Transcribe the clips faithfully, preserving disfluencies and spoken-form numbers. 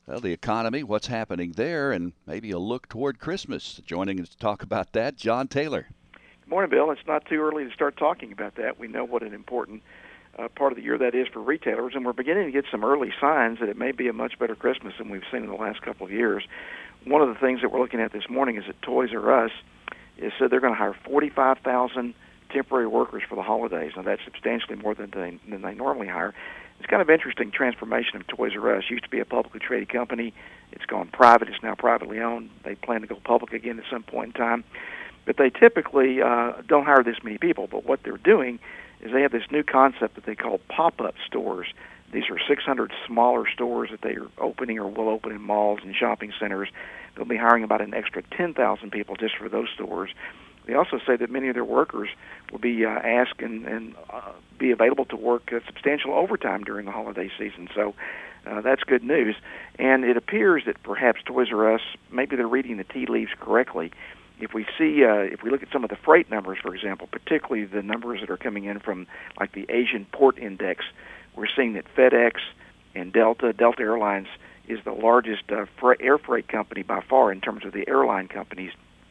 Well, the economy, what's happening there, and maybe a look toward Christmas. Joining us to talk about that, John Taylor. Good morning, Bill. It's not too early to start talking about that. We know what an important uh, part of the year that is for retailers, and we're beginning to get some early signs that it may be a much better Christmas than we've seen in the last couple of years. One of the things that we're looking at this morning is that Toys R Us is said they're going to hire forty-five thousand temporary workers for the holidays. Now, that's substantially more than they, than they normally hire. It's kind of interesting transformation of Toys R Us. Used to be a publicly traded company. It's gone private. It's now privately owned. They plan to go public again at some point in time. But they typically uh, don't hire this many people. But what they're doing is they have this new concept that they call pop-up stores. These are six hundred smaller stores that they are opening or will open in malls and shopping centers. They'll be hiring about an extra ten thousand people just for those stores. They also say that many of their workers will be uh, asked and, and uh, be available to work uh, substantial overtime during the holiday season. So uh, that's good news. And it appears that perhaps Toys R Us, maybe they're reading the tea leaves correctly. If we see, uh, if we look at some of the freight numbers, for example, particularly the numbers that are coming in from like the Asian Port Index, we're seeing that FedEx and Delta, Delta Airlines is the largest uh, freight, air freight company by far in terms of the airline companies.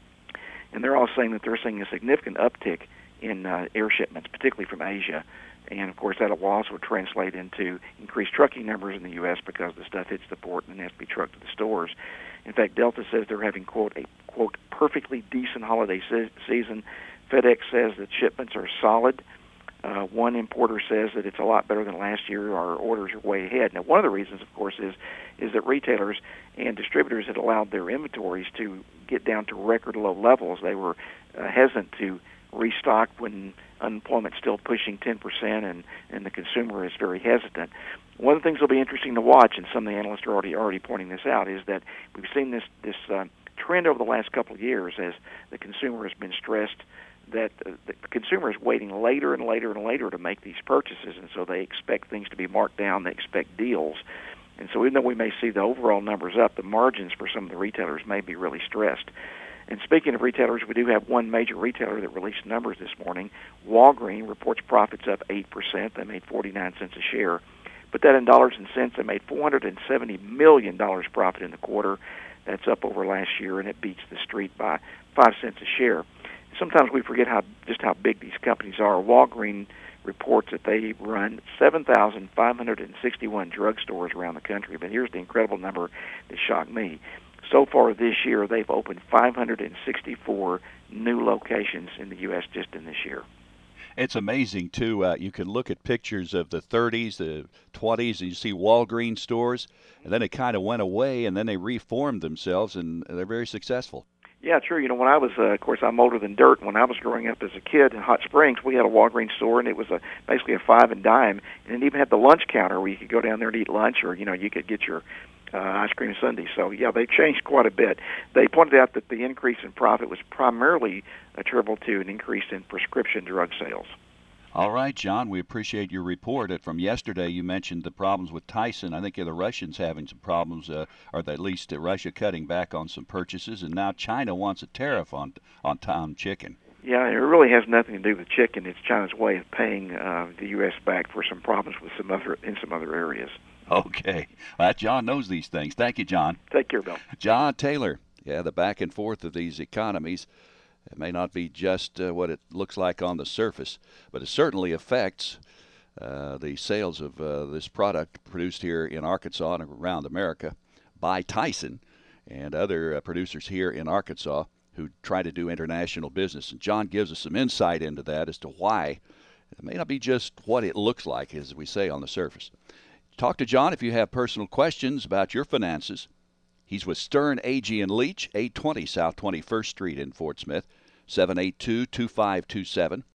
And they're all saying that they're seeing a significant uptick in uh, air shipments, particularly from Asia. And, of course, that will also translate into increased trucking numbers in the U S because the stuff hits the port and has to be trucked to the stores. In fact, Delta says they're having, quote, a, quote, perfectly decent holiday se- season. FedEx says that shipments are solid. Uh, one importer says that it's a lot better than last year. Our orders are way ahead. Now, one of the reasons, of course, is is that retailers and distributors had allowed their inventories to get down to record low levels. They were uh, hesitant to restock when unemployment's still pushing ten percent and, and the consumer is very hesitant. One of the things that'll be interesting to watch, and some of the analysts are already already pointing this out, is that we've seen this this uh, trend over the last couple of years as the consumer has been stressed that uh, the consumer is waiting later and later and later to make these purchases, and so they expect things to be marked down. They expect deals. And so even though we may see the overall numbers up, the margins for some of the retailers may be really stressed. And speaking of retailers, we do have one major retailer that released numbers this morning. Walgreens reports profits up eight percent. They made forty-nine cents a share. Put that in dollars and cents, they made four hundred seventy million dollars profit in the quarter. That's up over last year, and it beats the street by five cents a share. Sometimes we forget how just how big these companies are. Walgreens reports that they run seven thousand five hundred sixty-one drugstores around the country. But here's the incredible number that shocked me. So far this year, they've opened five hundred sixty-four new locations in the U S just in this year. It's amazing, too. Uh, you can look at pictures of the thirties, the twenties, and you see Walgreens stores, and then it kind of went away, and then they reformed themselves, and they're very successful. Yeah, true. You know, when I was, uh, of course, I'm older than dirt. When I was growing up as a kid in Hot Springs, we had a Walgreens store, and it was a basically a five and dime, and it even had the lunch counter where you could go down there and eat lunch, or you know, you could get your uh, ice cream sundae. So yeah, they changed quite a bit. They pointed out that the increase in profit was primarily attributable to an increase in prescription drug sales. All right, John, we appreciate your report. Uh, From yesterday, you mentioned the problems with Tyson. I think the Russians having some problems, uh, or at least uh, Russia cutting back on some purchases, and now China wants a tariff on on Tom chicken. Yeah, it really has nothing to do with chicken. It's China's way of paying uh, the U S back for some problems with some other in some other areas. Okay. Well, John knows these things. Thank you, John. Take care, Bill. John Taylor. Yeah, the back and forth of these economies. It may not be just uh, what it looks like on the surface, but it certainly affects uh, the sales of uh, this product produced here in Arkansas and around America by Tyson and other uh, producers here in Arkansas who try to do international business. And John gives us some insight into that as to why it may not be just what it looks like, as we say, on the surface. Talk to John if you have personal questions about your finances. He's with Stern, Agee and Leach, eight twenty South twenty-first Street in Fort Smith, seven eight two, two five two seven.